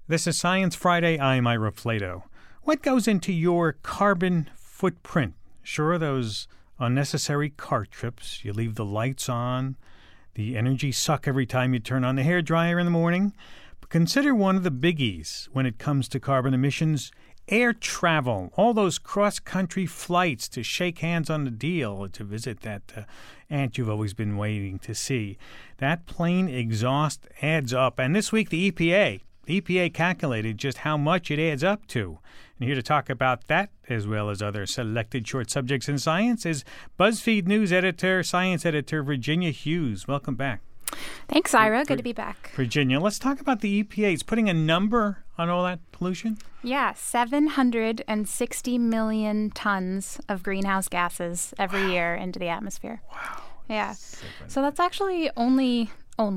This is Science Friday. I'm Ira Flato. What goes into your carbon footprint? Sure, those unnecessary car trips. You leave the lights on. The energy suck every time you turn on the hairdryer in the morning. But consider one of the biggies when it comes to carbon emissions. Air travel, all those cross-country flights to shake hands on the deal, to visit that aunt you've always been waiting to see. That plane exhaust adds up. And this week, the EPA calculated just how much it adds up to. And here to talk about that, as well as other selected short subjects in science, is BuzzFeed News editor, science editor, Virginia Hughes. Welcome back. Thanks, Ira. Good to be back. Virginia, let's talk about the EPA. It's putting a number on all that pollution? Yeah, 760 million tons of greenhouse gases every year into the atmosphere. Wow. Yeah. So that's actually only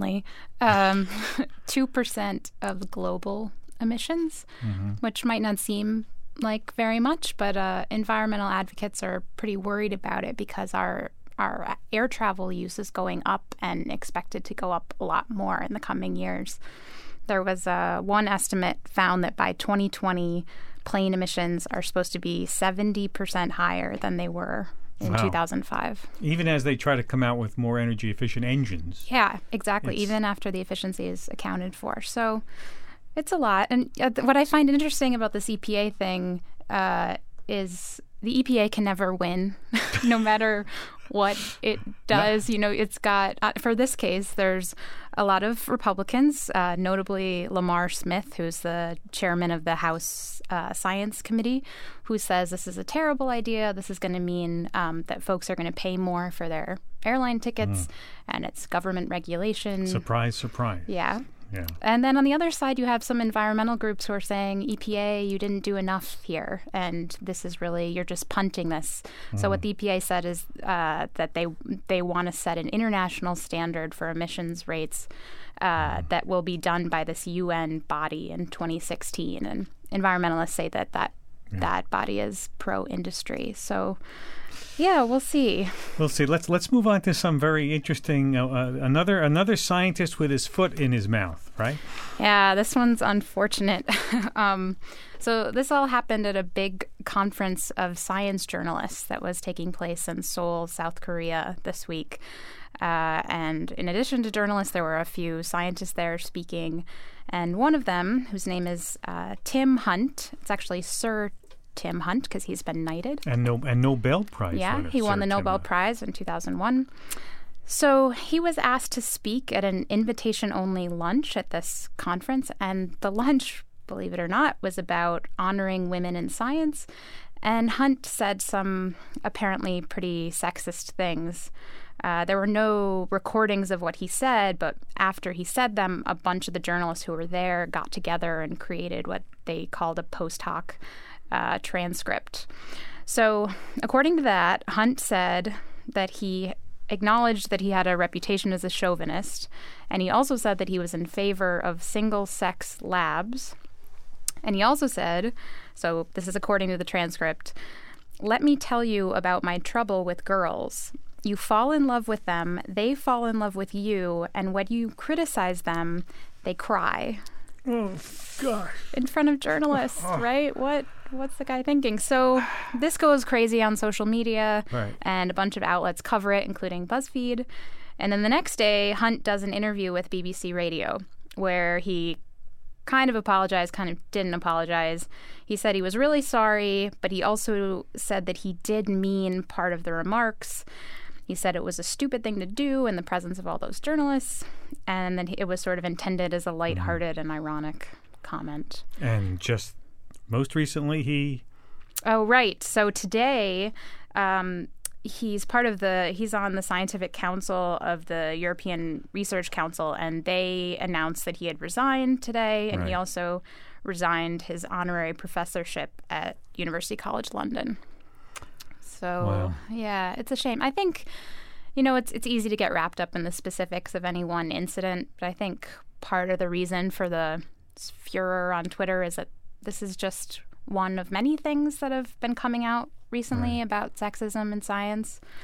2% of global emissions, which might not seem like very much, but environmental advocates are pretty worried about it because our air travel use is going up and expected to go up a lot more in the coming years. There was one estimate found that by 2020, plane emissions are supposed to be 70% higher than they were in 2005. Even as they try to come out with more energy-efficient engines. Yeah, exactly, even after the efficiency is accounted for. So it's a lot. And what I find interesting about this EPA thing is the EPA can never win, no matter what it does. You know, it's got, for this case, there's a lot of Republicans, notably Lamar Smith, who's the chairman of the House Science Committee, who says this is a terrible idea. This is going to mean that folks are going to pay more for their airline tickets, and it's government regulation. Surprise, surprise. Yeah. Yeah. And then on the other side, you have some environmental groups who are saying, EPA, you didn't do enough here, and this is really, you're just punting this. So what the EPA said is that they want to set an international standard for emissions rates that will be done by this UN body in 2016. And environmentalists say that body is pro-industry. So yeah, we'll see. We'll see. Let's move on to some very interesting. Another scientist with his foot in his mouth, right? Yeah, this one's unfortunate. So this all happened at a big conference of science journalists that was taking place in Seoul, South Korea this week. And in addition to journalists, there were a few scientists there speaking. And one of them, whose name is Tim Hunt, it's actually Sir Tim Hunt because he's been knighted. And Nobel Prize. Yeah, he won the Nobel Prize in 2001. So he was asked to speak at an invitation-only lunch at this conference, and the lunch, believe it or not, was about honoring women in science. And Hunt said some apparently pretty sexist things. There were no recordings of what he said, but after he said them, a bunch of the journalists who were there got together and created what they called a post hoc transcript. So according to that, Hunt said that he acknowledged that he had a reputation as a chauvinist, and he also said that he was in favor of single-sex labs. And he also said, so this is according to the transcript, "Let me tell you about my trouble with girls. You fall in love with them, they fall in love with you, and when you criticize them, they cry." Oh, gosh. In front of journalists, right? What's the guy thinking? So this goes crazy on social media, right, and a bunch of outlets cover it, including BuzzFeed. And then the next day, Hunt does an interview with BBC Radio where he kind of apologized, kind of didn't apologize. He said he was really sorry, but he also said that he did mean part of the remarks. He said it was a stupid thing to do in the presence of all those journalists, and then it was sort of intended as a lighthearted and ironic comment. And just most recently, he... Oh, right. So today, he's on the Scientific Council of the European Research Council, and they announced that he had resigned today, and he also resigned his honorary professorship at University College London. So, yeah, it's a shame. I think, it's easy to get wrapped up in the specifics of any one incident, but I think part of the reason for the furor on Twitter is that this is just one of many things that have been coming out recently about sexism in science.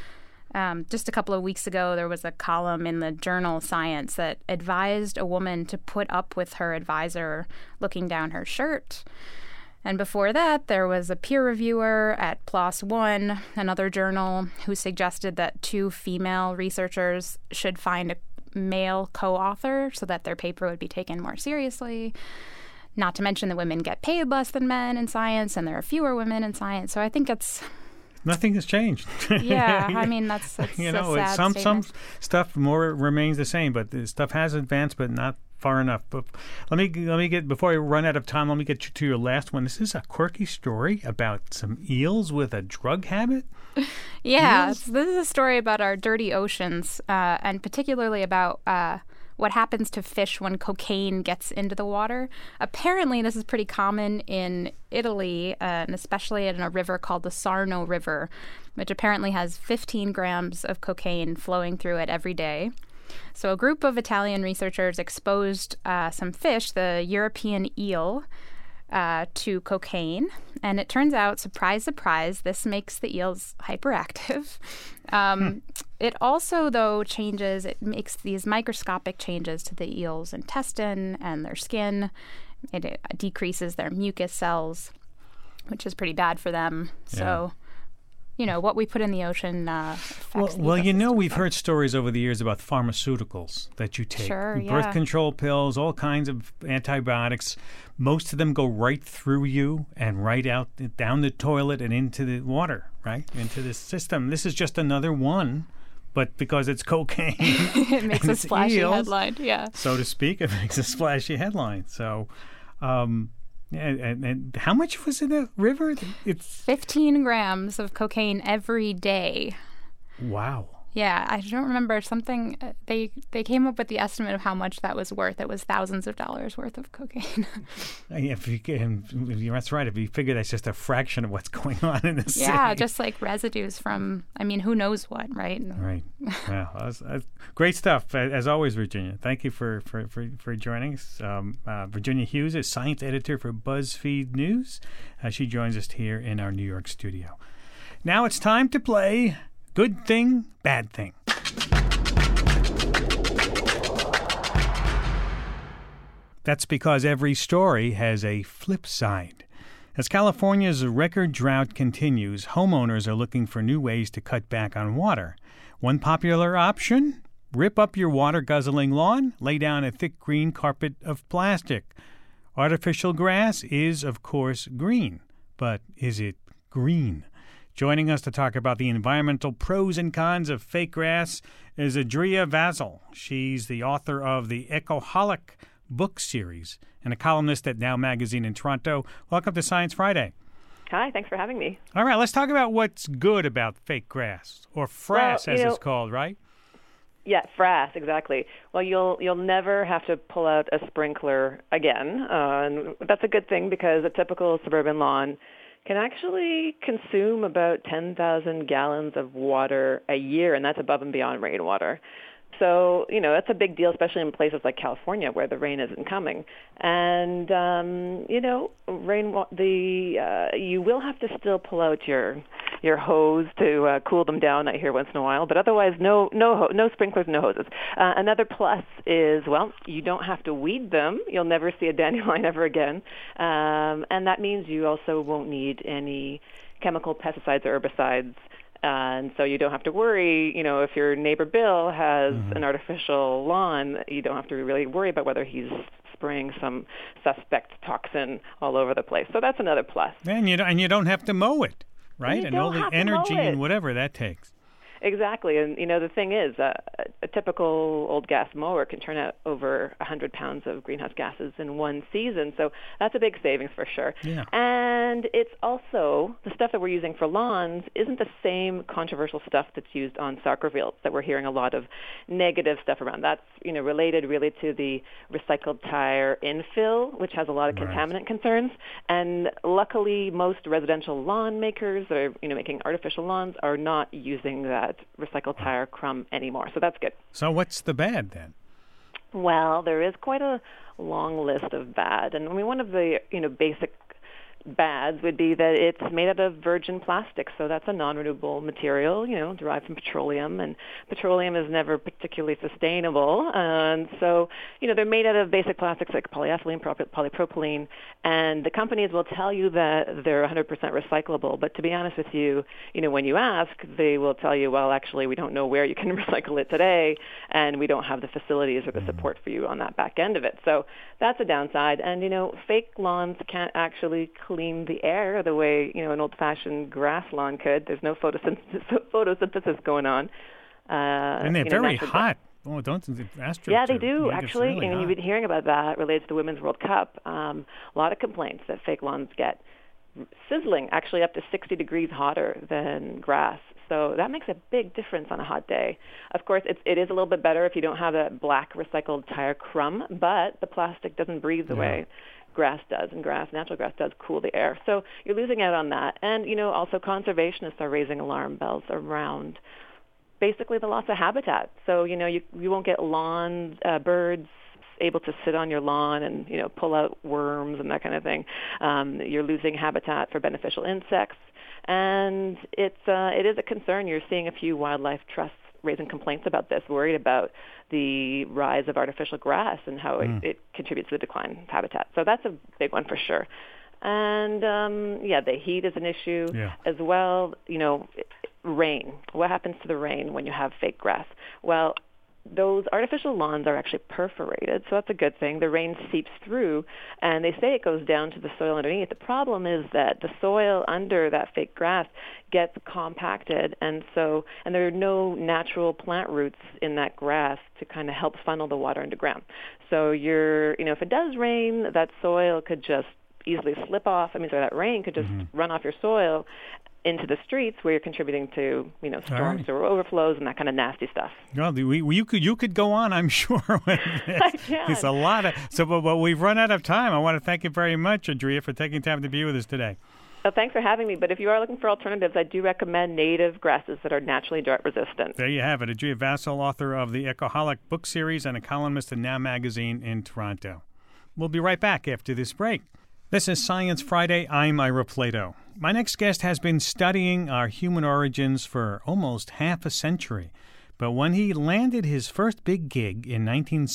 Just a couple of weeks ago, there was a column in the journal Science that advised a woman to put up with her advisor looking down her shirt. And before that, there was a peer reviewer at PLOS One, another journal, who suggested that 2 female researchers should find a male co-author so that their paper would be taken more seriously. Not to mention that women get paid less than men in science, and there are fewer women in science. So I think it's... Nothing has changed. Yeah, I mean, that's a sad some stuff more remains the same, but the stuff has advanced, but not far enough. But let me get, before I run out of time, let me get you to your last one. This is a quirky story about some eels with a drug habit. Yeah, this is a story about our dirty oceans, and particularly about what happens to fish when cocaine gets into the water. Apparently, this is pretty common in Italy, and especially in a river called the Sarno River, which apparently has 15 grams of cocaine flowing through it every day. So a group of Italian researchers exposed some fish, the European eel, to cocaine. And it turns out, surprise, surprise, this makes the eels hyperactive. It also, though, it makes these microscopic changes to the eel's intestine and their skin. It decreases their mucus cells, which is pretty bad for them. Yeah. So, what we put in the ocean affects the ecosystem. We've heard stories over the years about pharmaceuticals that you take. Sure, birth control pills, all kinds of antibiotics. Most of them go right through you and right out down the toilet and into the water, right? Into the system. This is just another one, but because it's cocaine. It makes a splashy headline, yeah. So to speak, it makes a splashy headline. So... And how much was in the river? It's 15 grams of cocaine every day. Wow. Yeah, I don't remember something. They came up with the estimate of how much that was worth. It was thousands of dollars worth of cocaine. That's right. If you figure that's just a fraction of what's going on in the city. Yeah, just like residues from, who knows what, right? Right. Wow. That's great stuff. As always, Virginia. Thank you for joining us. Virginia Hughes is science editor for BuzzFeed News. She joins us here in our New York studio. Now it's time to play Good Thing, Bad Thing. That's because every story has a flip side. As California's record drought continues, homeowners are looking for new ways to cut back on water. One popular option? Rip up your water-guzzling lawn, lay down a thick green carpet of plastic. Artificial grass is, of course, green. But is it green? Joining us to talk about the environmental pros and cons of fake grass is Adria Vazel. She's the author of the Ecoholic book series and a columnist at Now Magazine in Toronto. Welcome to Science Friday. Hi, thanks for having me. All right, let's talk about what's good about fake grass, or frass as it's called, right? Yeah, frass, exactly. Well, you'll never have to pull out a sprinkler again. And that's a good thing because a typical suburban lawn can actually consume about 10,000 gallons of water a year, and that's above and beyond rainwater. So, that's a big deal, especially in places like California where the rain isn't coming. And, you will have to still pull out your hose to cool them down here once in a while. But otherwise, no sprinklers, no hoses. Another plus is, you don't have to weed them. You'll never see a dandelion ever again. And that means you also won't need any chemical pesticides or herbicides. And so you don't have to worry, if your neighbor Bill has an artificial lawn, you don't have to really worry about whether he's spraying some suspect toxin all over the place. So that's another plus. And you don't have to mow it, right? And all the energy and whatever that takes. Exactly. And, the thing is, a typical old gas mower can turn out over 100 pounds of greenhouse gases in one season. So that's a big savings for sure. Yeah. And it's also, the stuff that we're using for lawns isn't the same controversial stuff that's used on soccer fields that we're hearing a lot of negative stuff around. That's, related really to the recycled tire infill, which has a lot of contaminant concerns. And luckily, most residential lawn makers that are, making artificial lawns are not using that recycled tire crumb anymore. So that's good. So what's the bad then? Well, there is quite a long list of bad. And one of the, basic bads would be that it's made out of virgin plastic, so that's a non-renewable material, derived from petroleum, and petroleum is never particularly sustainable. And so, they're made out of basic plastics like polyethylene, polypropylene, and the companies will tell you that they're 100% recyclable. But to be honest with you, when you ask, they will tell you, well, actually, we don't know where you can recycle it today, and we don't have the facilities or the support for you on that back end of it. So that's a downside. And, fake lawns can't actually clean the air the way, an old-fashioned grass lawn could. There's no photosynthesis going on. And they're very hot. Oh, don't Astros? Yeah, they do, actually. Really and you've been hearing about that related to the Women's World Cup. A lot of complaints that fake lawns get sizzling, actually up to 60 degrees hotter than grass. So that makes a big difference on a hot day. Of course, it is a little bit better if you don't have that black recycled tire crumb, but the plastic doesn't breathe the way grass does, and natural grass does cool the air. So you're losing out on that. And, also conservationists are raising alarm bells around basically the loss of habitat. So, you won't get birds able to sit on your lawn and, pull out worms and that kind of thing. You're losing habitat for beneficial insects. And it is a concern. You're seeing a few wildlife trusts raising complaints about this, worried about the rise of artificial grass and how it contributes to the decline of habitat. So that's a big one for sure. And, the heat is an issue as well. Rain. What happens to the rain when you have fake grass? Well, those artificial lawns are actually perforated, so that's a good thing. The rain seeps through, and they say it goes down to the soil underneath. The problem is that the soil under that fake grass gets compacted, and there are no natural plant roots in that grass to kind of help funnel the water underground. So if it does rain, that soil could just easily slip off. That rain could just run off your soil into the streets, where you're contributing to, storm sewer overflows and that kind of nasty stuff. Well, you could go on, I'm sure. With this. I can. It's a lot of but we've run out of time. I want to thank you very much, Andrea, for taking time to be with us today. Well, thanks for having me. But if you are looking for alternatives, I do recommend native grasses that are naturally drought resistant. There you have it. Andrea Vassal, author of the Ecoholic book series and a columnist in Now Magazine in Toronto. We'll be right back after this break. This is Science Friday. I'm Ira Plato. My next guest has been studying our human origins for almost half a century. But when he landed his first big gig in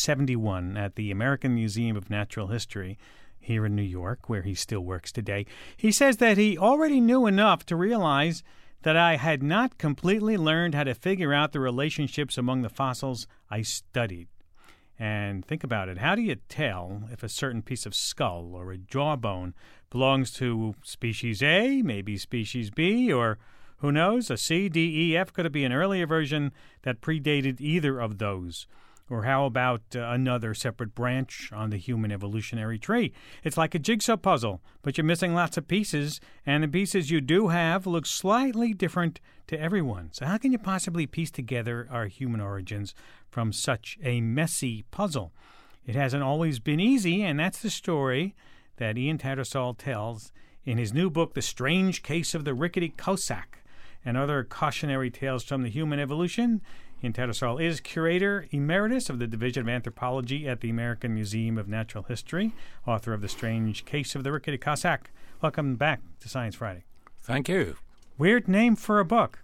1971 at the American Museum of Natural History here in New York, where he still works today, he says that he already knew enough to realize that I had not completely learned how to figure out the relationships among the fossils I studied. And think about it. How do you tell if a certain piece of skull or a jawbone belongs to species A, maybe species B, or who knows, a C, D, E, F? Could it be an earlier version that predated either of those? Or how about another separate branch on the human evolutionary tree? It's like a jigsaw puzzle, but you're missing lots of pieces, and the pieces you do have look slightly different to everyone. So how can you possibly piece together our human origins from such a messy puzzle? It hasn't always been easy, and that's the story that Ian Tattersall tells in his new book, The Strange Case of the Rickety Cossack, and other cautionary tales from the human evolution. Ian Tattersall is Curator Emeritus of the Division of Anthropology at the American Museum of Natural History, author of The Strange Case of the Rickety Cossack. Welcome back to Science Friday. Thank you. Weird name for a book.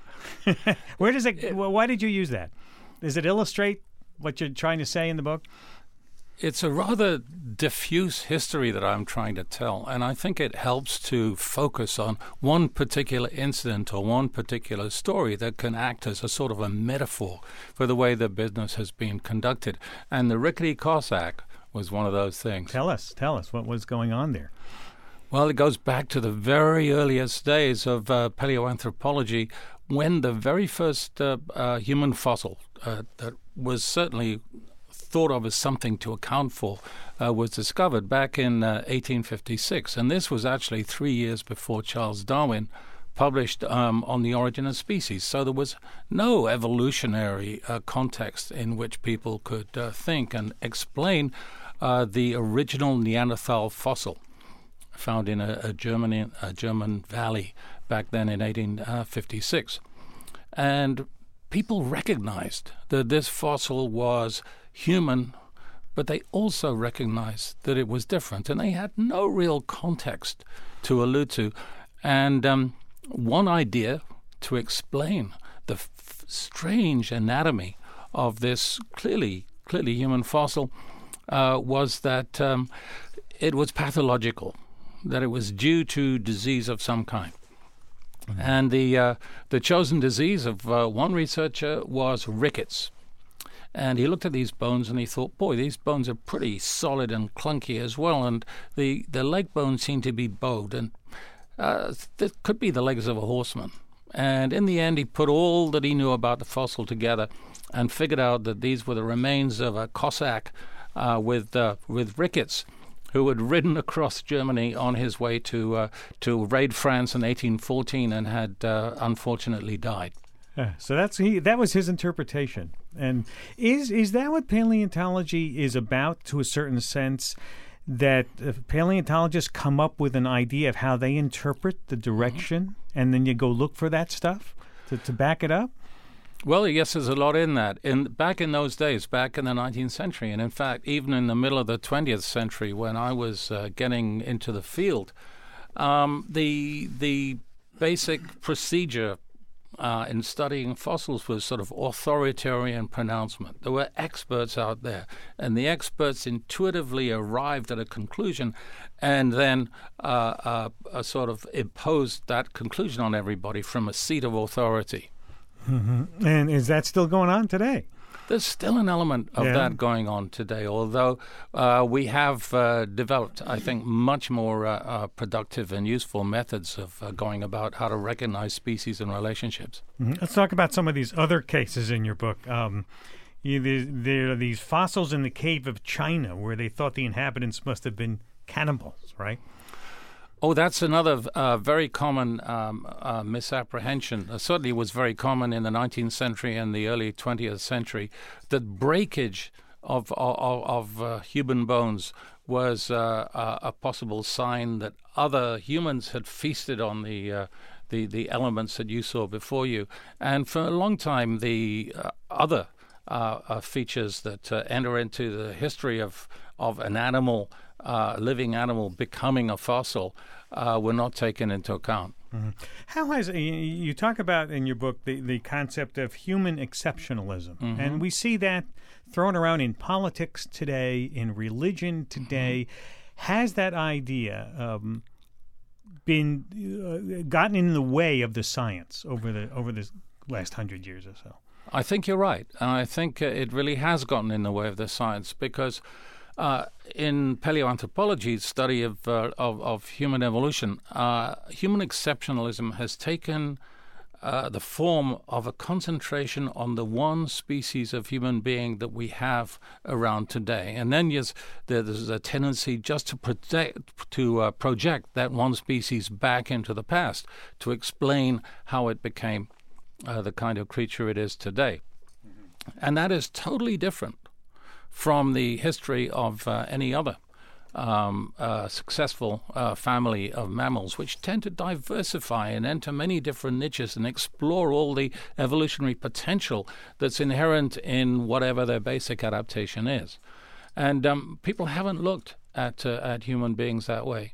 Why did you use that? Does it illustrate what you're trying to say in the book? It's a rather diffuse history that I'm trying to tell, and I think it helps to focus on one particular incident or one particular story that can act as a sort of a metaphor for the way the business has been conducted. And the Rickety Cossack was one of those things. Tell us what was going on there. Well, it goes back to the very earliest days of paleoanthropology, when the very first human fossil that was certainly thought of as something to account for was discovered back in 1856. And this was actually 3 years before Charles Darwin published On the Origin of Species. So there was no evolutionary context in which people could think and explain the original Neanderthal fossil found in a German valley back then in 1856. And people recognized that this fossil was human but they also recognized that it was different, and they had no real context to allude to. And one idea to explain the strange anatomy of this clearly human fossil was that it was pathological, that it was due to disease of some kind. Mm-hmm. And the chosen disease of one researcher was rickets. And he looked at these bones and he thought, boy, these bones are pretty solid and clunky as well. And the leg bones seem to be bowed. And that could be the legs of a horseman. And in the end, he put all that he knew about the fossil together and figured out that these were the remains of a Cossack with rickets, who had ridden across Germany on his way to raid France in 1814 and had unfortunately died. So that was his interpretation. And is that what paleontology is about, to a certain sense, that paleontologists come up with an idea of how they interpret the direction, and then you go look for that stuff to back it up? Well, yes, there's a lot in that. Back in those days, back in the 19th century, and in fact, even in the middle of the 20th century, when I was getting into the field, the basic procedure in studying fossils was sort of authoritarian pronouncement. There were experts out there, and the experts intuitively arrived at a conclusion and then sort of imposed that conclusion on everybody from a seat of authority. Mm-hmm. And is that still going on today? There's still an element of that going on today, although we have developed, I think, much more productive and useful methods of going about how to recognize species and relationships. Mm-hmm. Let's talk about some of these other cases in your book. There are these fossils in the cave of China where they thought the inhabitants must have been cannibals, right? Oh, that's another very common misapprehension. Certainly was very common in the 19th century and the early 20th century, that breakage of human bones was a possible sign that other humans had feasted on the elements that you saw before you. And for a long time, the other features that enter into the history of an animal, living animal becoming a fossil, were not taken into account. Mm-hmm. How has you talk about in your book the concept of human exceptionalism, mm-hmm. and we see that thrown around in politics today, in religion today. Mm-hmm. Has that idea been gotten in the way of the science over the last 100 years or so? I think you're right, and I think it really has gotten in the way of the science, because in paleoanthropology's study of human evolution, human exceptionalism has taken the form of a concentration on the one species of human being that we have around today. And then there's a tendency just to project that one species back into the past to explain how it became the kind of creature it is today. Mm-hmm. And that is totally different from the history of any other successful family of mammals, which tend to diversify and enter many different niches and explore all the evolutionary potential that's inherent in whatever their basic adaptation is. And people haven't looked at human beings that way.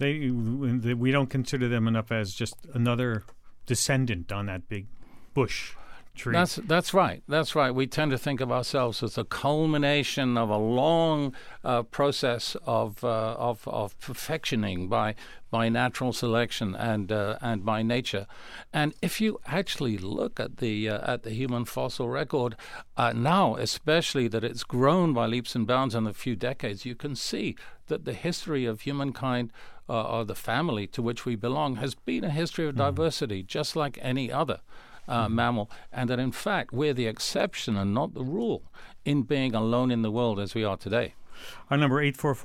We don't consider them enough as just another descendant on that big bush tree. That's right. That's right. We tend to think of ourselves as a culmination of a long process of perfectioning by natural selection and by nature. And if you actually look at the human fossil record now, especially that it's grown by leaps and bounds in a few decades, you can see that the history of humankind, or the family to which we belong, has been a history of diversity, just like any other mammal, and that in fact we're the exception and not the rule in being alone in the world as we are today. Our number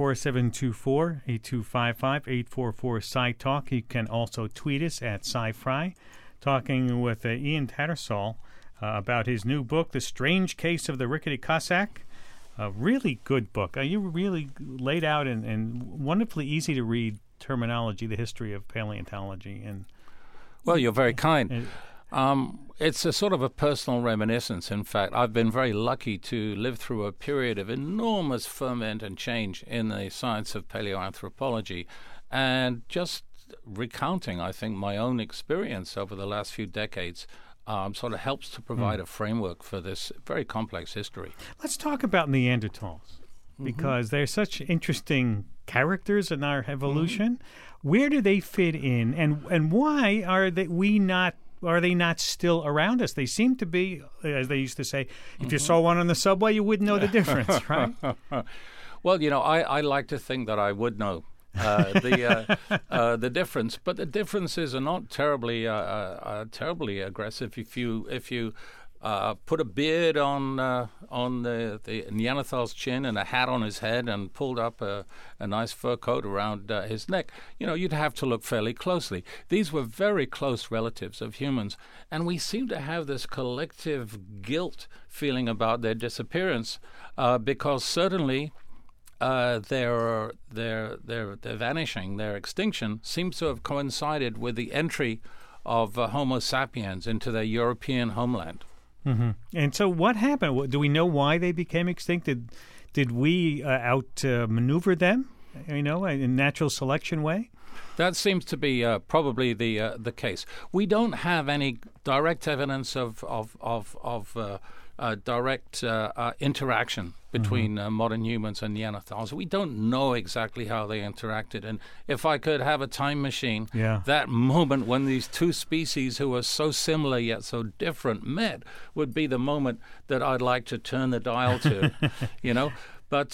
844-724-8255, 844-SciTalk. You can also tweet us at SciFri. Talking with Ian Tattersall about his new book, The Strange Case of the Rickety Cossack. A really good book. You really laid out and wonderfully easy to read terminology, the history of paleontology. And well, you're very kind. It's a sort of a personal reminiscence. In fact, I've been very lucky to live through a period of enormous ferment and change in the science of paleoanthropology. And just recounting, I think, my own experience over the last few decades sort of helps to provide a framework for this very complex history. Let's talk about Neanderthals, because they're such interesting characters in our evolution. Where do they fit in, and why are they not still around us? They seem to be, as they used to say, if you saw one on the subway, you wouldn't know the difference, right? Well, I like to think that I would know the difference, but the differences are not terribly aggressive. If you put a beard on the Neanderthal's chin and a hat on his head and pulled up a nice fur coat around his neck, you'd have to look fairly closely. These were very close relatives of humans, and we seem to have this collective guilt feeling about their disappearance because certainly their vanishing, their extinction, seems to have coincided with the entry of Homo sapiens into their European homeland. And so what happened? Do we know why they became extinct? Did we outmaneuver them, in a natural selection way? That seems to be probably the case. We don't have any direct evidence of direct interaction between modern humans and Neanderthals. We don't know exactly how they interacted. And if I could have a time machine, that moment when these two species who are so similar yet so different met would be the moment that I'd like to turn the dial to, But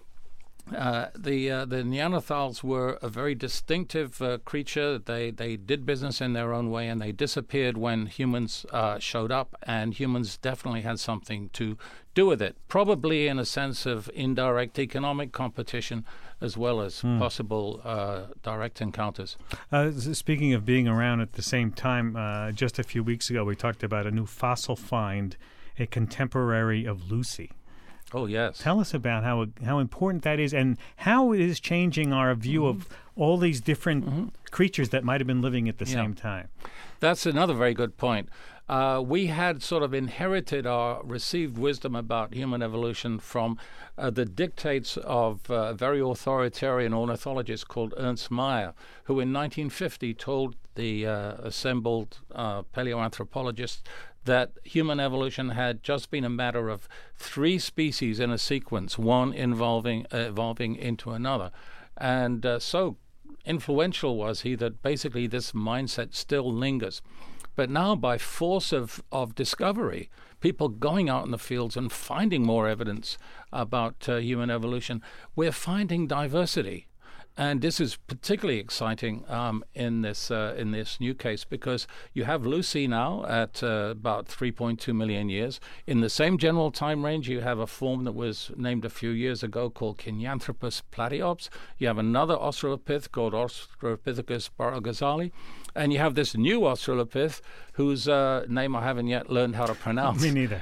the Neanderthals were a very distinctive creature. They did business in their own way, and they disappeared when humans showed up, and humans definitely had something to do with it, probably in a sense of indirect economic competition as well as possible direct encounters. Speaking of being around at the same time, just a few weeks ago we talked about a new fossil find, a contemporary of Lucy. Oh, yes. Tell us about how important that is and how it is changing our view of all these different creatures that might have been living at the same time. That's another very good point. We had sort of inherited our received wisdom about human evolution from the dictates of a very authoritarian ornithologist called Ernst Mayr, who in 1950 told the assembled paleoanthropologists that human evolution had just been a matter of three species in a sequence, one evolving into another. And so influential was he that basically this mindset still lingers. But now, by force of discovery, people going out in the fields and finding more evidence about human evolution, we're finding diversity. And this is particularly exciting in this new case because you have Lucy now at about 3.2 million years. In the same general time range, you have a form that was named a few years ago called Kenyanthropus platyops. You have another Australopith called Australopithecus barogazali. And you have this new Australopith whose name I haven't yet learned how to pronounce. Me neither.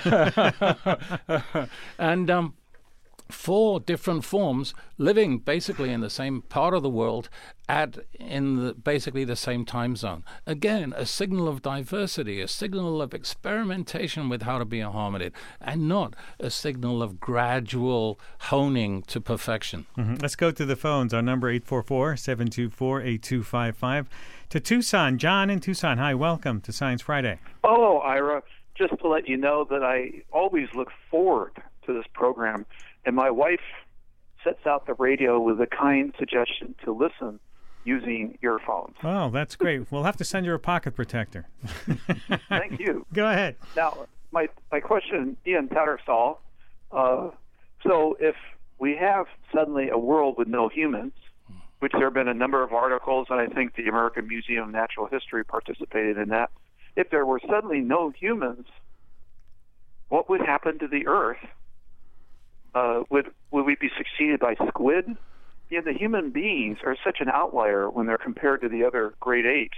And four different forms living basically in the same part of the world basically the same time zone. Again, a signal of diversity, a signal of experimentation with how to be a hominid, and not a signal of gradual honing to perfection. Let's go to the phones. Our number 844-724-8255. To Tucson. John in Tucson. Hi, welcome to Science Friday. Hello, Ira. Just to let you know that I always look forward to this program. And my wife sets out the radio with a kind suggestion to listen using earphones. Oh, that's great. We'll have to send you a pocket protector. Thank you. Go ahead. Now, my question, Ian Tattersall. So if we have suddenly a world with no humans, which there have been a number of articles, and I think the American Museum of Natural History participated in that, if there were suddenly no humans, what would happen to the Earth? Would we be succeeded by squid? The human beings are such an outlier when they're compared to the other great apes.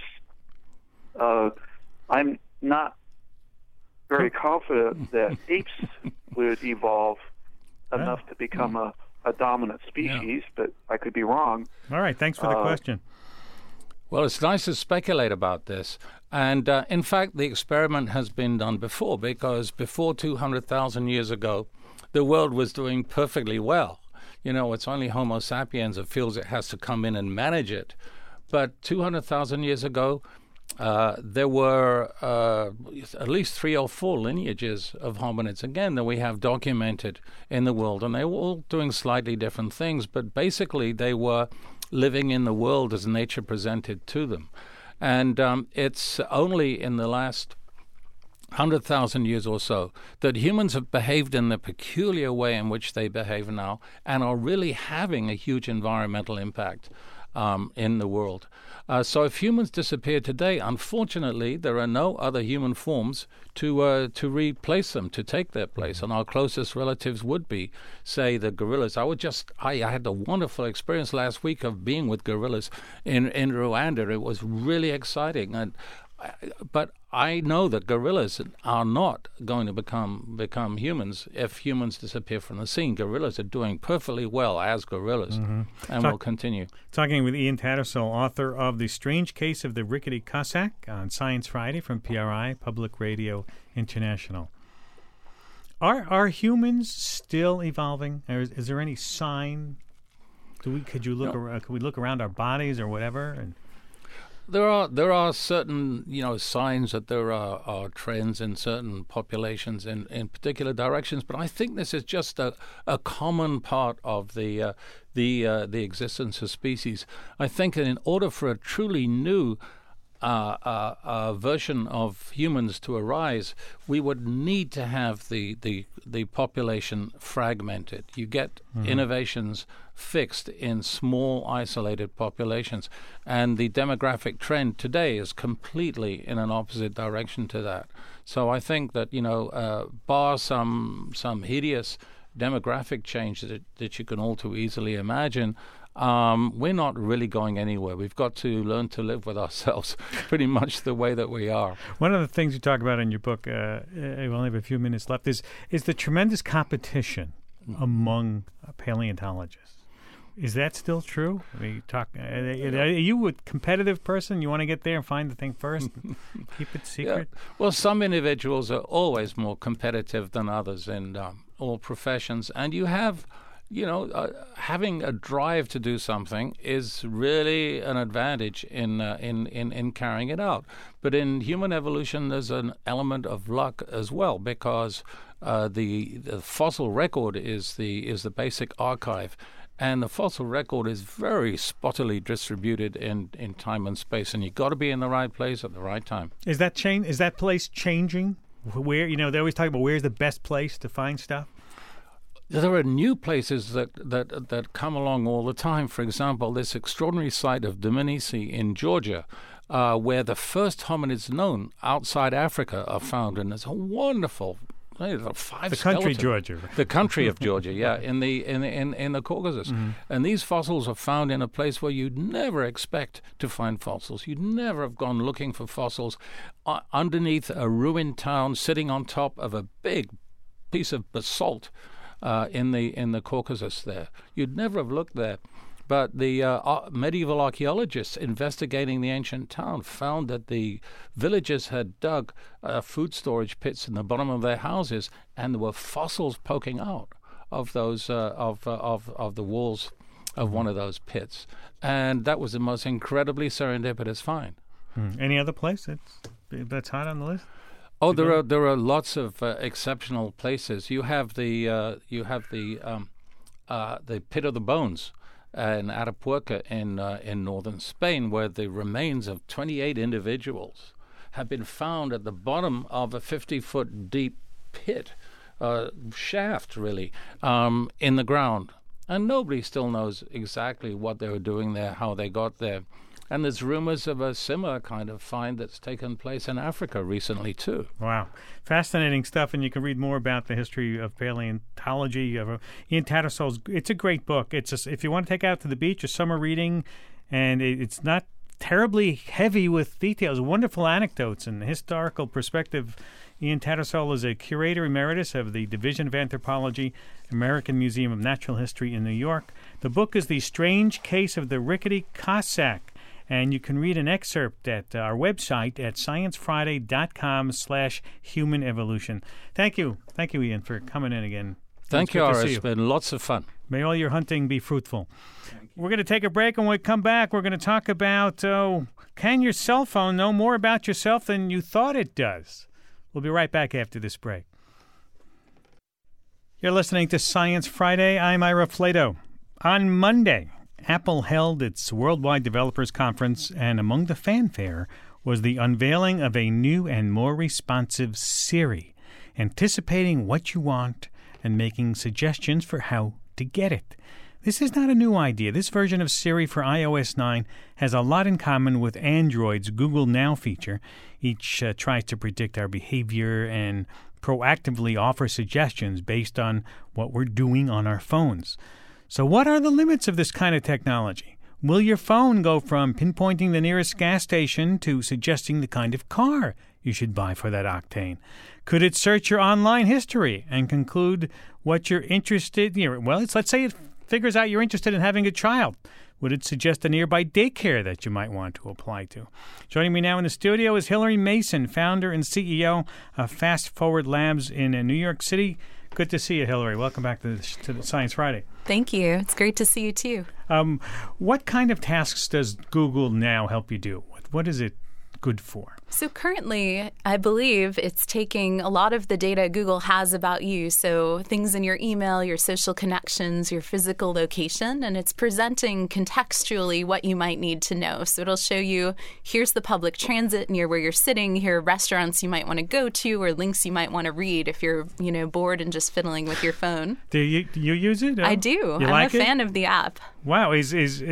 I'm not very confident that apes would evolve enough to become a dominant species, but I could be wrong. All right, thanks for the question. Well, it's nice to speculate about this. And in fact, the experiment has been done before, because before 200,000 years ago, the world was doing perfectly well. You know, it's only Homo sapiens that feels it has to come in and manage it. But 200,000 years ago, there were at least 3 or 4 lineages of hominids, again, that we have documented in the world. And they were all doing slightly different things, but basically they were living in the world as nature presented to them. And it's only in the last 100,000 years or so that humans have behaved in the peculiar way in which they behave now, and are really having a huge environmental impact in the world. So if humans disappear today, unfortunately, there are no other human forms to replace them, to take their place. And our closest relatives would be, say, the gorillas. I had a wonderful experience last week of being with gorillas in Rwanda. It was really exciting. But I know that gorillas are not going to become humans if humans disappear from the scene. Gorillas are doing perfectly well as gorillas, and will continue. Talking with Ian Tattersall, author of The Strange Case of the Rickety Cossack, on Science Friday from PRI, Public Radio International. Are humans still evolving? Is there any sign? Could we look around our bodies or whatever? And There are certain signs that there are trends in certain populations in particular directions, but I think this is just a common part of the existence of species. I think that in order for a truly new version of humans to arise, we would need to have the population fragmented. You get innovations fixed in small, isolated populations, and the demographic trend today is completely in an opposite direction to that. So I think that bar some hideous demographic change that you can all too easily imagine, we're not really going anywhere. We've got to learn to live with ourselves pretty much the way that we are. One of the things you talk about in your book, we only have a few minutes left, is the tremendous competition among paleontologists. Is that still true? I mean, are you a competitive person? You want to get there and find the thing first? Keep it secret? Yeah. Well, some individuals are always more competitive than others in all professions. And you have... having a drive to do something is really an advantage in carrying it out. But in human evolution, there's an element of luck as well, because the fossil record is the basic archive, and the fossil record is very spottily distributed in time and space, and you've got to be in the right place at the right time. Is that place changing? Where they always talk about where's the best place to find stuff. There are new places that come along all the time. For example, this extraordinary site of Dmanisi in Georgia, where the first hominids known outside Africa are found, and it's a wonderful. The country Georgia. The country of Georgia, yeah, in the Caucasus. And these fossils are found in a place where you'd never expect to find fossils. You'd never have gone looking for fossils underneath a ruined town, sitting on top of a big piece of basalt. In the Caucasus there. You'd never have looked there. But the medieval archaeologists investigating the ancient town found that the villagers had dug food storage pits in the bottom of their houses, and there were fossils poking out of those of the walls of one of those pits. And that was the most incredibly serendipitous find. Any other place that's hot on the list? Oh, there are lots of exceptional places. You have the Pit of the Bones in Atapuerca in northern Spain, where the remains of 28 individuals have been found at the bottom of a 50-foot deep pit, shaft really, in the ground, and nobody still knows exactly what they were doing there, how they got there. And there's rumors of a similar kind of find that's taken place in Africa recently, too. Wow. Fascinating stuff, and you can read more about the history of paleontology. Ian Tattersall's, it's a great book. If you want to take out to the beach, a summer reading, and it's not terribly heavy with details, wonderful anecdotes and historical perspective. Ian Tattersall is a curator emeritus of the Division of Anthropology, American Museum of Natural History in New York. The book is The Strange Case of the Rickety Cossack. And you can read an excerpt at our website at sciencefriday.com/human evolution. Thank you. Thank you, Ian, for coming in again. Thank you, Ira. It's been lots of fun. May all your hunting be fruitful. We're going to take a break, and when we come back, we're going to talk about can your cell phone know more about yourself than you thought it does? We'll be right back after this break. You're listening to Science Friday. I'm Ira Flato. On Monday, Apple held its Worldwide Developers Conference, and among the fanfare was the unveiling of a new and more responsive Siri, anticipating what you want and making suggestions for how to get it. This is not a new idea. This version of Siri for iOS 9 has a lot in common with Android's Google Now feature. Each tries to predict our behavior and proactively offer suggestions based on what we're doing on our phones. So what are the limits of this kind of technology? Will your phone go from pinpointing the nearest gas station to suggesting the kind of car you should buy for that octane? Could it search your online history and conclude what you're interested in? Well, let's say it figures out you're interested in having a child. Would it suggest a nearby daycare that you might want to apply to? Joining me now in the studio is Hillary Mason, founder and CEO of Fast Forward Labs in New York City. Good to see you, Hillary. Welcome back to the Science Friday. Thank you. It's great to see you, too. What kind of tasks does Google Now help you do? What is it good for? So currently, I believe it's taking a lot of the data Google has about you, so things in your email, your social connections, your physical location, and it's presenting contextually what you might need to know. So it'll show you, here's the public transit near where you're sitting, here are restaurants you might want to go to, or links you might want to read if you're, bored and just fiddling with your phone. Do you use it? I do. I'm a fan of the app. Wow. Is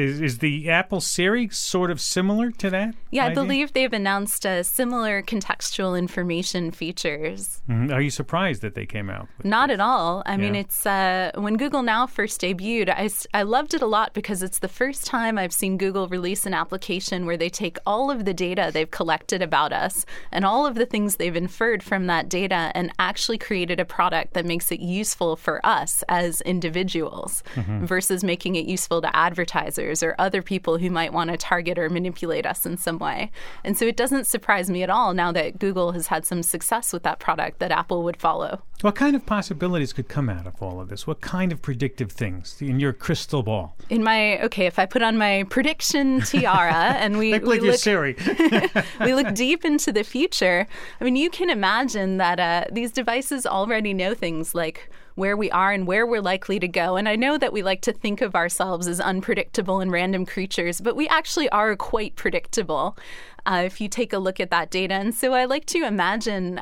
the Apple Siri sort of similar to that? Yeah, idea? I believe they've announced similar contextual information features. Mm-hmm. Are you surprised that they came out? Not at all. I mean, it's when Google Now first debuted, I loved it a lot because it's the first time I've seen Google release an application where they take all of the data they've collected about us and all of the things they've inferred from that data and actually created a product that makes it useful for us as individuals versus making it useful to advertisers or other people who might want to target or manipulate us in some way. And so it doesn't surprise me at all now that Google has had some success with that product that Apple would follow. What kind of possibilities could come out of all of this? What kind of predictive things in your crystal ball? If I put on my prediction tiara and we look Siri. we look deep into the future, I mean, you can imagine that these devices already know things like where we are and where we're likely to go. And I know that we like to think of ourselves as unpredictable and random creatures, but we actually are quite predictable if you take a look at that data. And so I like to imagine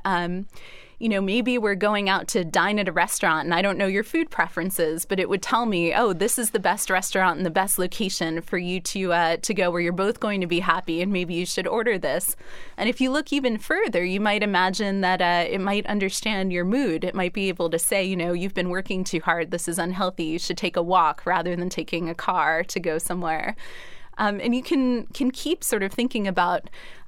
maybe we're going out to dine at a restaurant and I don't know your food preferences, but it would tell me, oh, this is the best restaurant and the best location for you to go where you're both going to be happy and maybe you should order this. And if you look even further, you might imagine that it might understand your mood. It might be able to say, you've been working too hard. This is unhealthy. You should take a walk rather than taking a car to go somewhere. And you can keep sort of thinking about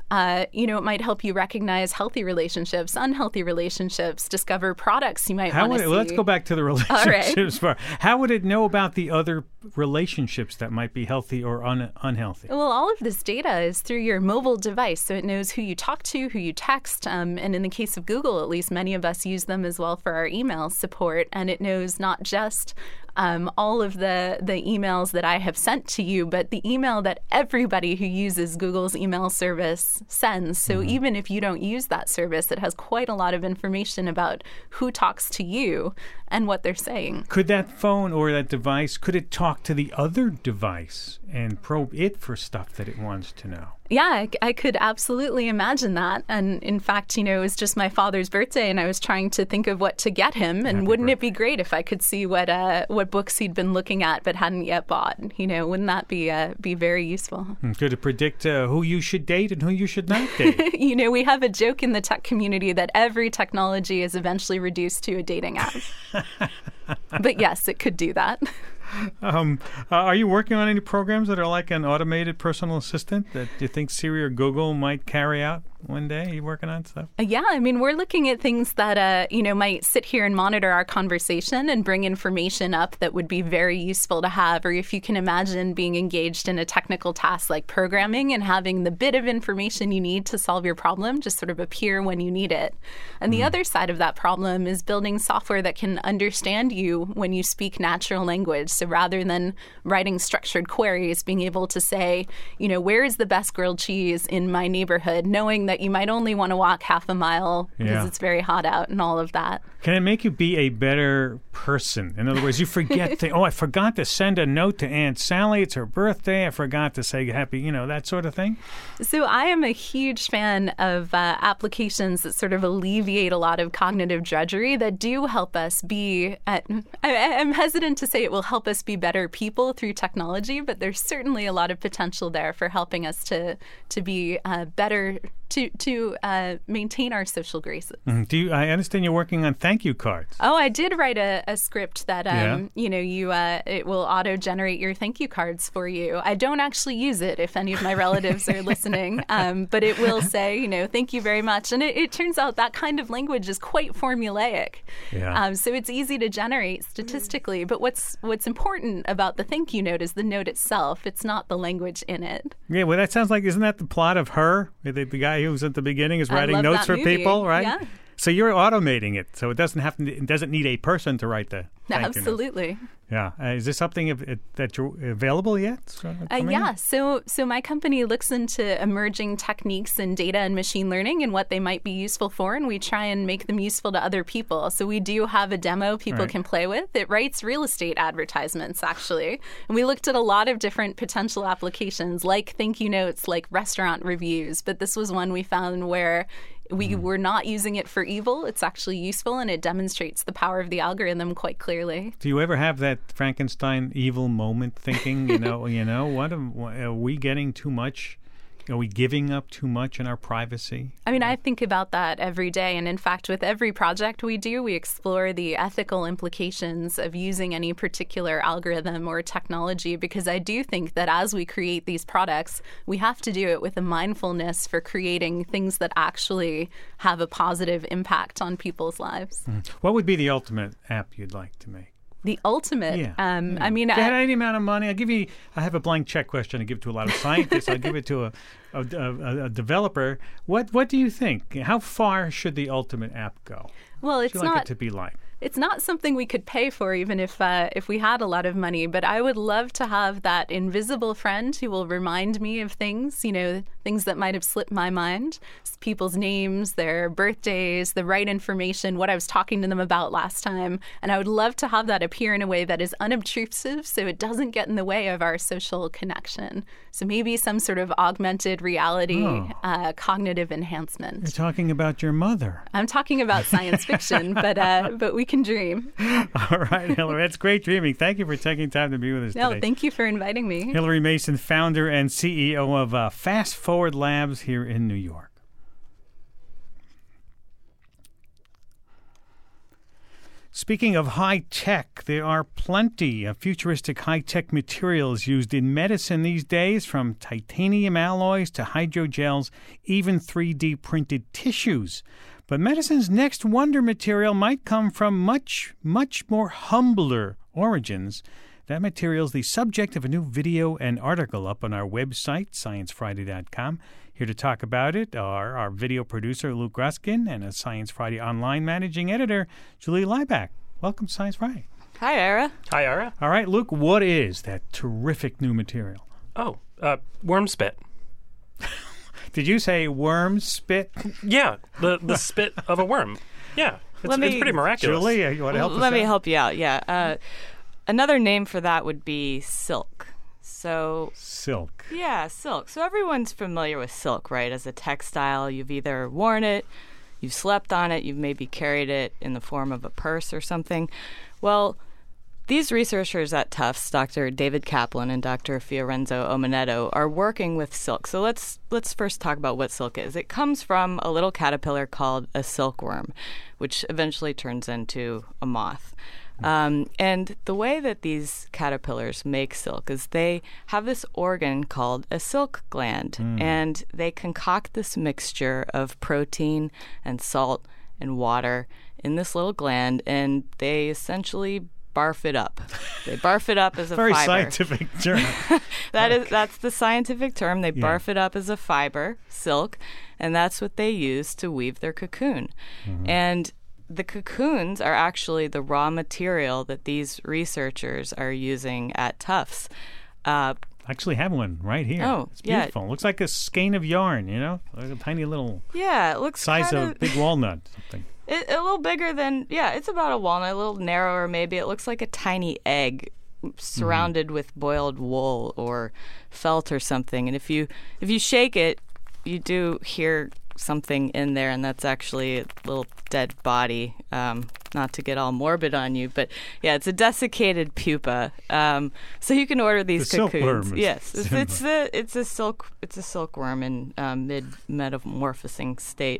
it might help you recognize healthy relationships, unhealthy relationships, discover products you might want to see. Let's go back to the relationships part. How would it know about the other relationships that might be healthy or unhealthy? Well, all of this data is through your mobile device, so it knows who you talk to, who you text, and in the case of Google, at least many of us use them as well for our email support, and it knows not just all of the emails that I have sent to you, but the email that everybody who uses Google's email service sends. So even if you don't use that service, it has quite a lot of information about who talks to you and what they're saying. Could that phone or that device, could it talk to the other device and probe it for stuff that it wants to know? Yeah, I could absolutely imagine that. And in fact, it was just my father's birthday and I was trying to think of what to get him. And wouldn't it be great if I could see what books he'd been looking at but hadn't yet bought? Wouldn't that be very useful? Could it predict who you should date and who you should not date? We have a joke in the tech community that every technology is eventually reduced to a dating app. But yes, it could do that. Are you working on any programs that are like an automated personal assistant that you think Siri or Google might carry out one day? Are you working on stuff? Yeah, I mean, we're looking at things that, might sit here and monitor our conversation and bring information up that would be very useful to have. Or if you can imagine being engaged in a technical task like programming and having the bit of information you need to solve your problem just sort of appear when you need it. And the other side of that problem is building software that can understand you when you speak natural language. So rather than writing structured queries, being able to say, where is the best grilled cheese in my neighborhood, knowing that you might only want to walk half a mile because it's very hot out and all of that. Can it make you be a better person? In other words, you forget I forgot to send a note to Aunt Sally. It's her birthday. I forgot to say happy, that sort of thing. So I am a huge fan of applications that sort of alleviate a lot of cognitive drudgery that do help us be, I'm hesitant to say it will help us be better people through technology, but there's certainly a lot of potential there for helping us to be better, to maintain our social graces. I understand you're working on thank you cards. Oh, I did write a script that it will auto-generate your thank you cards for you. I don't actually use it if any of my relatives are listening, but it will say, thank you very much. And it turns out that kind of language is quite formulaic. Yeah. So it's easy to generate statistically. But what's important about the thank you note is the note itself. It's not the language in it. Yeah, well, that sounds like, isn't that the plot of Her? The guy who's at the beginning is writing notes for people, right? Yeah. So you're automating it, so it doesn't need a person to write the thank you note. Absolutely. Yeah. Is this something that you're available yet? Yeah. So my company looks into emerging techniques in data and machine learning and what they might be useful for, and we try and make them useful to other people. So we do have a demo people can play with. It writes real estate advertisements, actually. And we looked at a lot of different potential applications, like thank you notes, like restaurant reviews. But this was one we found where we were not using it for evil. It's actually useful, and it demonstrates the power of the algorithm quite clearly. Do you ever have that Frankenstein evil moment thinking, what are we getting too much? Are we giving up too much in our privacy? I mean, I think about that every day. And in fact, with every project we do, we explore the ethical implications of using any particular algorithm or technology, because I do think that as we create these products, we have to do it with a mindfulness for creating things that actually have a positive impact on people's lives. What would be the ultimate app you'd like to make? The ultimate. Yeah. I mean, if you had any amount of money, I have a blank check question to give to a lot of scientists. I'll give it to a developer. What do you think? How far should the ultimate app go? Well, it's what would you like it to be like? It's not something we could pay for, even if we had a lot of money. But I would love to have that invisible friend who will remind me of things, things that might have slipped my mind, people's names, their birthdays, the right information, what I was talking to them about last time. And I would love to have that appear in a way that is unobtrusive, so it doesn't get in the way of our social connection. So maybe some sort of augmented reality cognitive enhancement. You're talking about your mother. I'm talking about science fiction, but we can dream. All right, Hillary. That's great dreaming. Thank you for taking time to be with us today. No, thank you for inviting me. Hillary Mason, founder and CEO of Fast Forward Labs here in New York. Speaking of high tech, there are plenty of futuristic high-tech materials used in medicine these days, from titanium alloys to hydrogels, even 3D printed tissues. But medicine's next wonder material might come from much, much more humbler origins. That material is the subject of a new video and article up on our website, sciencefriday.com. Here to talk about it are our video producer, Luke Ruskin, and a Science Friday online managing editor, Julie Lieback. Welcome to Science Friday. Hi, Ira. Hi, Ira. All right, Luke, what is that terrific new material? Oh, worm spit. Did you say worm spit? Yeah, the spit of a worm. Yeah, it's pretty miraculous. Julie, you want to help us Let me out? help you out, yeah. Another name for that would be silk. Silk. Yeah, silk. So everyone's familiar with silk, right? As a textile, you've either worn it, you've slept on it, you've maybe carried it in the form of a purse or something. Well, these researchers at Tufts, Dr. David Kaplan and Dr. Fiorenzo Omenetto, are working with silk. So let's first talk about what silk is. It comes from a little caterpillar called a silkworm, which eventually turns into a moth. And the way that these caterpillars make silk is they have this organ called a silk gland, and they concoct this mixture of protein and salt and water in this little gland, and they essentially barf it up. They barf it up as a Very fiber. scientific term. That's the scientific term. They barf it up as a fiber, silk, and that's what they use to weave their cocoon. And the cocoons are actually the raw material that these researchers are using at Tufts. I actually have one right here. Oh, it's beautiful. It looks like a skein of yarn, like a tiny little it looks size kinda, of a big walnut. Something. A little bigger than, it's about a walnut, a little narrower maybe. It looks like a tiny egg surrounded with boiled wool or felt or something. And if you shake it, you do hear something in there, and that's actually a little dead body. Not to get all morbid on you, but it's a desiccated pupa. So you can order these the cocoons. Silkworm. Yes, it's a silkworm in mid-metamorphosing state.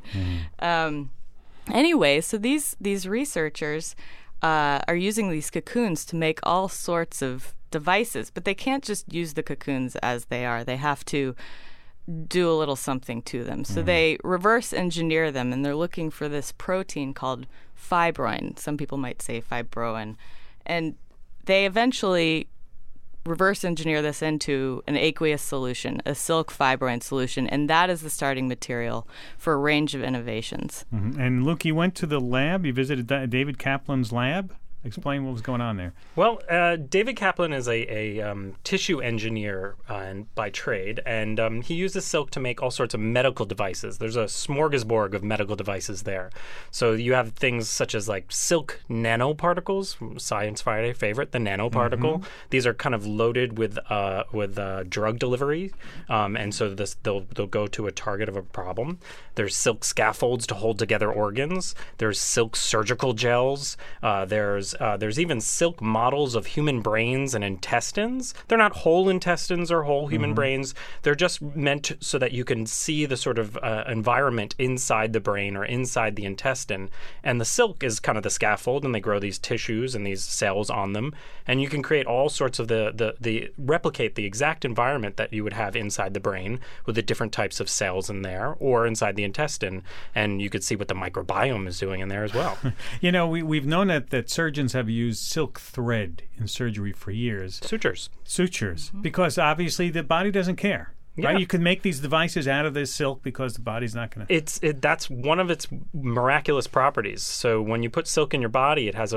Anyway, so these researchers are using these cocoons to make all sorts of devices, but they can't just use the cocoons as they are. They have to do a little something to them. So they reverse engineer them, and they're looking for this protein called fibroin. Some people might say fibroin. And they eventually reverse engineer this into an aqueous solution, a silk fibroin solution, and that is the starting material for a range of innovations. And Luke, you went to the lab. You visited David Kaplan's lab. Explain what was going on there. Well, David Kaplan is a tissue engineer by trade, and he uses silk to make all sorts of medical devices. There's a smorgasbord of medical devices there. So you have things such as like silk nanoparticles, from Science Friday favorite, the nanoparticle. These are kind of loaded with drug delivery, and so they'll go to a target of a problem. There's silk scaffolds to hold together organs. There's silk surgical gels. There's even silk models of human brains and intestines. They're not whole intestines or whole human brains. They're just meant so that you can see the sort of environment inside the brain or inside the intestine. And the silk is kind of the scaffold, and they grow these tissues and these cells on them. And you can create all sorts of replicate the exact environment that you would have inside the brain with the different types of cells in there or inside the intestine. And you could see what the microbiome is doing in there as well. We've known that surgeons have used silk thread in surgery for years. Sutures. Because obviously the body doesn't care. Yeah. Right? You can make these devices out of this silk because the body's not going to... That's one of its miraculous properties. So when you put silk in your body, it has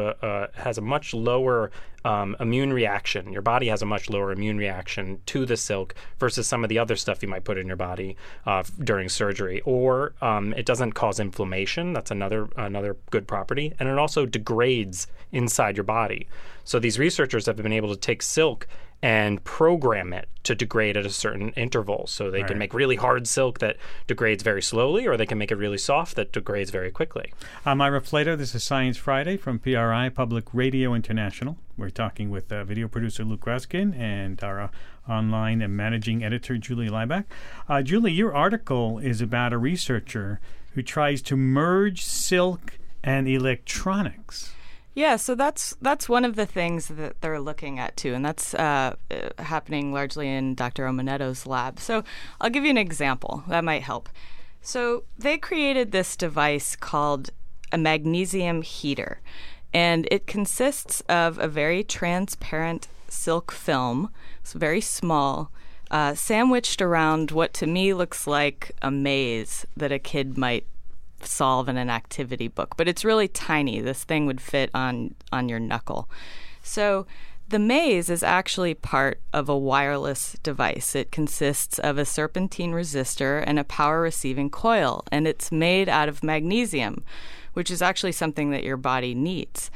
a much lower immune reaction. Your body has a much lower immune reaction to the silk versus some of the other stuff you might put in your body during surgery. Or it doesn't cause inflammation. That's another good property. And it also degrades inside your body. So these researchers have been able to take silk and program it to degrade at a certain interval. So they can make really hard silk that degrades very slowly, or they can make it really soft that degrades very quickly. I'm Ira Flato. This is Science Friday from PRI, Public Radio International. We're talking with video producer Luke Raskin and our online and managing editor Julie Leibach. Julie, your article is about a researcher who tries to merge silk and electronics. Yeah, so that's one of the things that they're looking at too, and that's happening largely in Dr. Omoneto's lab. So I'll give you an example that might help. So they created this device called a magnesium heater, and it consists of a very transparent silk film. It's very small, sandwiched around what to me looks like a maze that a kid might solve in an activity book, but it's really tiny. This thing would fit on your knuckle. So the maze is actually part of a wireless device. It consists of a serpentine resistor and a power receiving coil, and it's made out of magnesium, which is actually something that your body needs.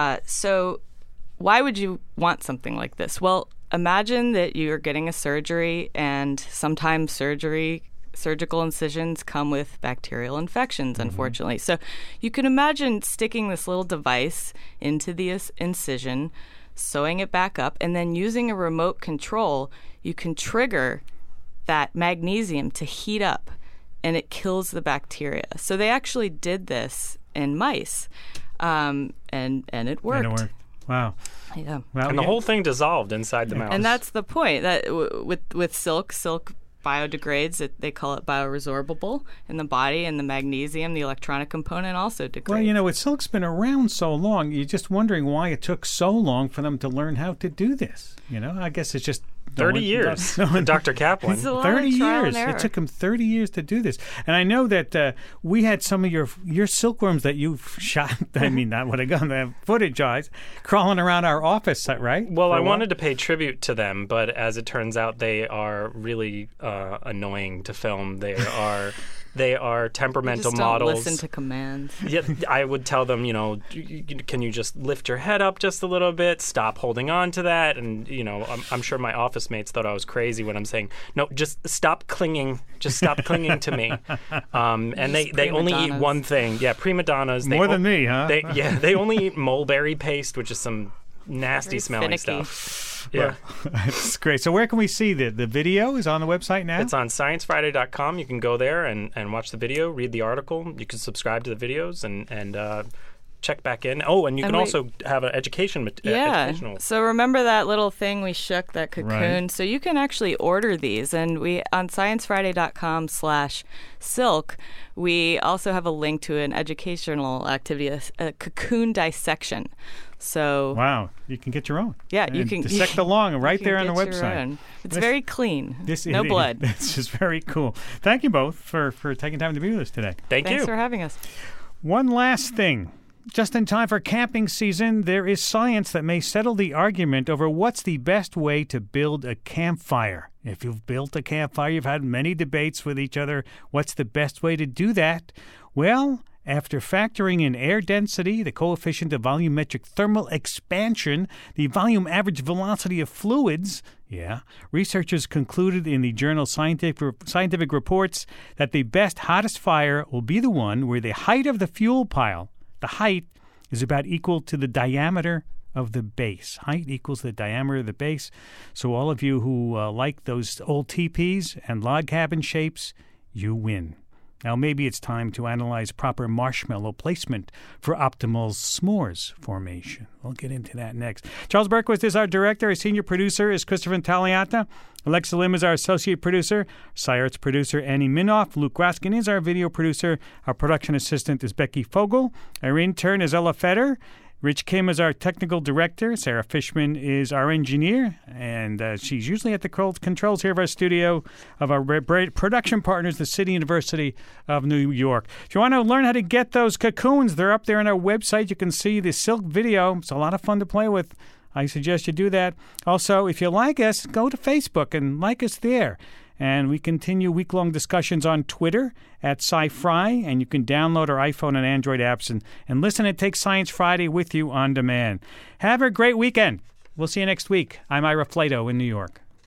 So why would you want something like this? Well, imagine that you're getting a surgery, and sometimes surgical incisions come with bacterial infections, unfortunately. So you can imagine sticking this little device into the incision, sewing it back up, and then using a remote control, you can trigger that magnesium to heat up, and it kills the bacteria. So they actually did this in mice, and it worked. Wow. Yeah. Well, And the whole thing dissolved inside the mouse. And that's the point. That with silk biodegrades. They call it bioresorbable in the body, and the magnesium, the electronic component, also degrades. Well, with silk's been around so long, you're just wondering why it took so long for them to learn how to do this. I guess it's just 30 years. Dr. Kaplan. It's a lot 30 of trial years. and error. It took him 30 years to do this. And I know that we had some of your silkworms that you've shot, I mean, not with a gun, the footage eyes, crawling around our office, right? Well, I wanted to pay tribute to them, but as it turns out, they are really annoying to film. They are temperamental just don't models. Listen to commands. Yeah, I would tell them, can you just lift your head up just a little bit? Stop holding on to that. And, I'm sure my office mates thought I was crazy when I'm saying, no, just stop clinging. Just stop clinging to me. And they only eat one thing. Yeah, prima donnas. More than me, huh? They only eat mulberry paste, which is some nasty smelling finicky stuff. Yeah. That's great. So where can we see the video? Is on the website now? It's on sciencefriday.com. You can go there and watch the video, read the article. You can subscribe to the videos and check back in. Oh, and you can also have an educational. So remember that little thing we shook, that cocoon? Right. So you can actually order these, and we on sciencefriday.com/silk. We also have a link to an educational activity, a cocoon dissection. So wow, you can get your own. Yeah, you can dissect along right there on the website. It's very clean. No blood. blood. This is very cool. Thank you both for taking time to be with us today. Thanks for having us. One last thing. Just in time for camping season, there is science that may settle the argument over what's the best way to build a campfire. If you've built a campfire, you've had many debates with each other. What's the best way to do that? Well, after factoring in air density, the coefficient of volumetric thermal expansion, the volume average velocity of fluids, researchers concluded in the journal Scientific Reports that the best, hottest fire will be the one where the height of the fuel pile, the height, is about equal to the diameter of the base. Height equals the diameter of the base. So all of you who like those old teepees and log cabin shapes, you win. Now, maybe it's time to analyze proper marshmallow placement for optimal s'mores formation. We'll get into that next. Charles Berquist is our director. Our senior producer is Christopher Intagliata. Alexa Lim is our associate producer. SciArts producer Annie Minoff. Luke Raskin is our video producer. Our production assistant is Becky Fogel. Our intern is Ella Feder. Rich Kim is our technical director. Sarah Fishman is our engineer, and she's usually at the controls here of our studio, of our production partners, the City University of New York. If you want to learn how to get those cocoons, they're up there on our website. You can see the silk video. It's a lot of fun to play with. I suggest you do that. Also, if you like us, go to Facebook and like us there. And we continue week-long discussions on Twitter at SciFri, and you can download our iPhone and Android apps and listen and take Science Friday with you on demand. Have a great weekend. We'll see you next week. I'm Ira Flato in New York.